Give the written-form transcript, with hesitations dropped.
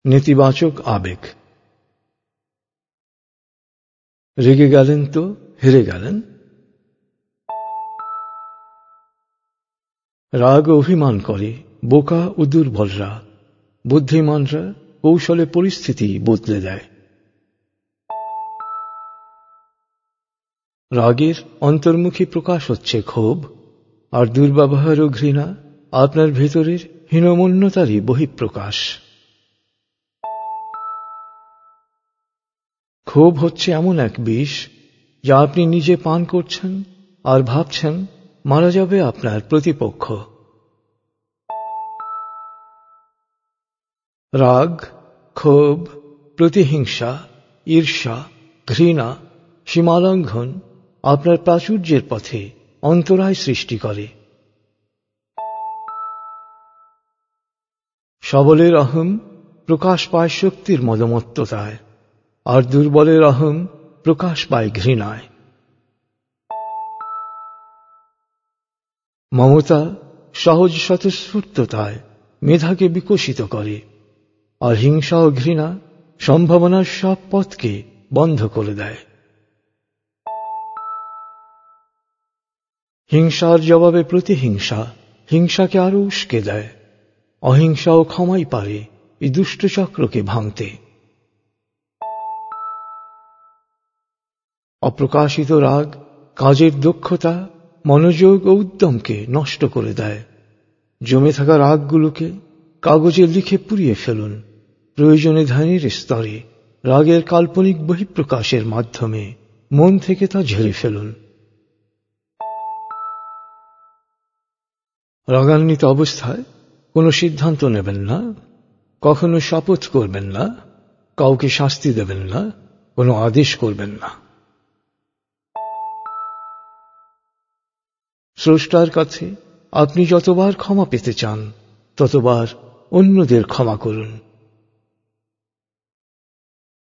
নেতিবাচক আবেগ। রেগে গেলেন তো হেরে গেলেন। রাগ অভিমান করে বোকা ও দুর্বলরা, বুদ্ধিমানরা কৌশলে পরিস্থিতি বদলে দেয়। রাগের অন্তর্মুখী প্রকাশ হচ্ছে ক্ষোভ, আর দুর্ব্যবহার ও ঘৃণা আপনার ভেতরের হীনমন্যতারই বহিঃপ্রকাশ। ক্ষোভ হচ্ছে এমন এক বিষ যা আপনি নিজে পান করছেন আর ভাবছেন মারা যাবে আপনার প্রতিপক্ষ। রাগ, ক্ষোভ, প্রতিহিংসা, ঈর্ষা, ঘৃণা, সীমালঙ্ঘন আপনার প্রাচুর্যের পথে অন্তরায় সৃষ্টি করে। সবলের অহং প্রকাশ পায় শক্তির মদমত্ততায়, আর দুর্বলের অহং প্রকাশ পায় ঘৃণায়। মমতা সহজ স্বতঃস্ফূর্ততায় মেধাকে বিকশিত করে, আর হিংসা ও ঘৃণা সম্ভাবনার সব পথকে বন্ধ করে দেয়। হিংসার জবাবে প্রতিহিংসা হিংসাকে আরো উস্কে দেয়। অহিংসা ও ক্ষমাই পারে এই দুষ্ট চক্রকে ভাঙতে। অপ্রকাশিত রাগ কাজের দক্ষতা, মনোযোগ ও উদ্যমকে নষ্ট করে দেয়। জমে থাকা রাগগুলোকে কাগজে লিখে পুড়িয়ে ফেলুন। প্রয়োজনে ধ্যানের স্তরে রাগের কাল্পনিক বহিঃপ্রকাশের মাধ্যমে মন থেকে তা ঝেড়ে ফেলুন। রাগান্বিত অবস্থায় কোনো সিদ্ধান্ত নেবেন না, কখনো শপথ করবেন না, কাউকে শাস্তি দেবেন না, কোনো আদেশ করবেন না। স্রষ্টার কাছে আপনি যতবার ক্ষমা পেতে চান ততবার অন্যদের ক্ষমা করুন।